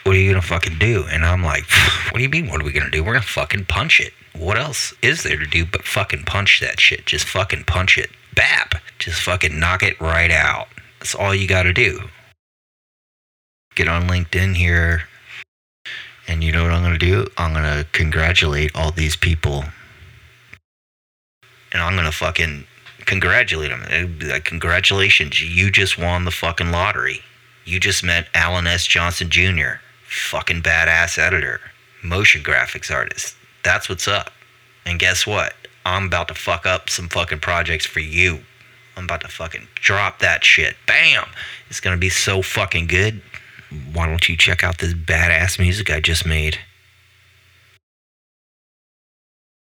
what are you gonna fucking do? And I'm like, what do you mean, what are we gonna do? We're gonna fucking punch it. What else is there to do but fucking punch that shit? Just fucking punch it. Bap. Just fucking knock it right out. That's all you gotta do. Get on LinkedIn here. And you know what I'm gonna do? I'm gonna congratulate all these people. And I'm gonna fucking congratulate them. It'd be like, congratulations, you just won the fucking lottery. You just met Alan S. Johnson Jr., fucking badass editor, motion graphics artist. That's what's up. And guess what? I'm about to fuck up some fucking projects for you. I'm about to fucking drop that shit. Bam! It's gonna be so fucking good. Why don't you check out this badass music I just made?